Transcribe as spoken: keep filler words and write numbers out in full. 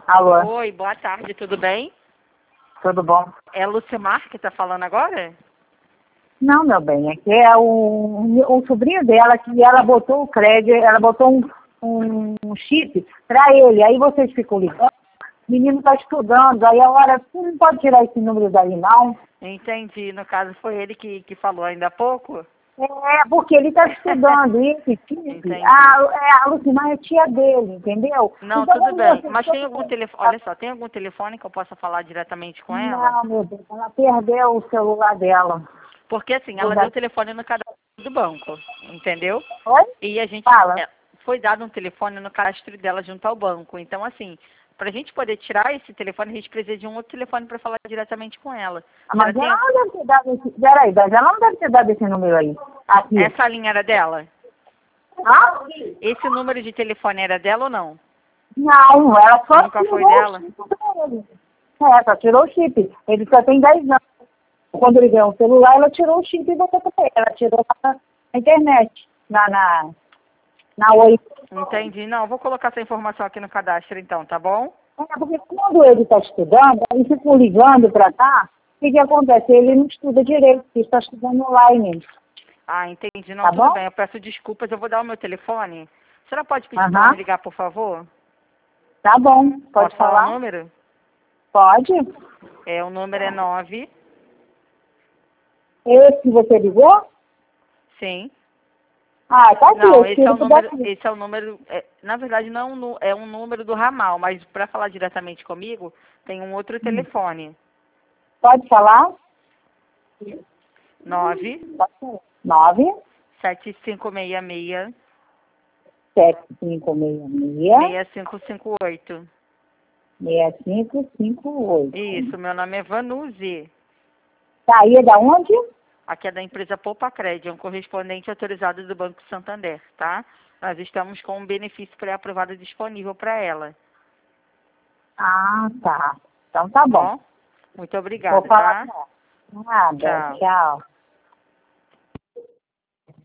Alô? Oi, boa tarde, tudo bem? Tudo bom? É a Lucimar que tá falando agora? Não, meu bem, é que é o, o sobrinho dela que ela botou o crédito, ela botou um, um, um chip para ele. Aí vocês ficam ligando, o menino está estudando, aí a hora, você não pode tirar esse número daí, não. Entendi, no caso foi ele que, que falou ainda há pouco? É, porque ele está estudando, e esse chip, Entendi. a, é, a Lucimar é tia dele, entendeu? Não, Então, tudo quando bem, você- mas tem algum telefone, olha só, tem algum telefone que eu possa falar diretamente com ela? Não, meu Deus, ela perdeu o celular dela. Porque assim, ela deu o telefone no cadastro do banco, entendeu? Oi? E a gente, Fala. é, foi dado um telefone no cadastro dela junto ao banco. Então, assim, pra gente poder tirar esse telefone, a gente precisa de um outro telefone para falar diretamente com ela. Ah, mas Ela ela tem- não deve ter dado esse... Peraí, mas ela não deve ter dado esse número aí. Aqui. Essa linha era dela? Ah? Esse número de telefone era dela ou não? Não, ela só Nunca tirou foi o dela? chip pra ele. É, só tirou o chip. Ele só tem dez anos. Quando ele ganhou o celular, ela tirou o chip e botou pra ele. Ela tirou na internet, na, na, na Oi. Entendi. Não, vou colocar essa informação aqui no cadastro então, tá bom? É, porque quando ele está estudando, ele fica ligando para cá, o que, que acontece? Ele não estuda direito, ele está estudando online. Ah, entendi. Não, Tá tudo bom? bem. Eu peço desculpas, eu vou dar o meu telefone. A senhora pode pedir para Aham. ela me ligar, por favor? Tá bom. Pode Posso falar o falar? número? Pode. É, o número é nove. Esse que você ligou? Sim. Ah, tá aqui. Não, Eu esse é o tiro número, daqui. esse é o número, é, na verdade não é um nu- é um número do ramal, mas para falar diretamente comigo, tem um outro telefone. Pode falar? nove Pode falar. Nove, sete cinco seis seis sete, cinco, seis, seis, seis cinco cinco oito. seis, cinco, cinco, oito. Isso, meu nome é Vanuzi. Tá aí, é da onde? Aqui é da empresa Poupa Crédito, é um correspondente autorizado do Banco Santander, tá? Nós estamos com um benefício pré-aprovado disponível para ela. Ah, tá. Então tá bom. Bom, muito Vou obrigada, falar tá? com ela. Nada. Tchau. Tchau.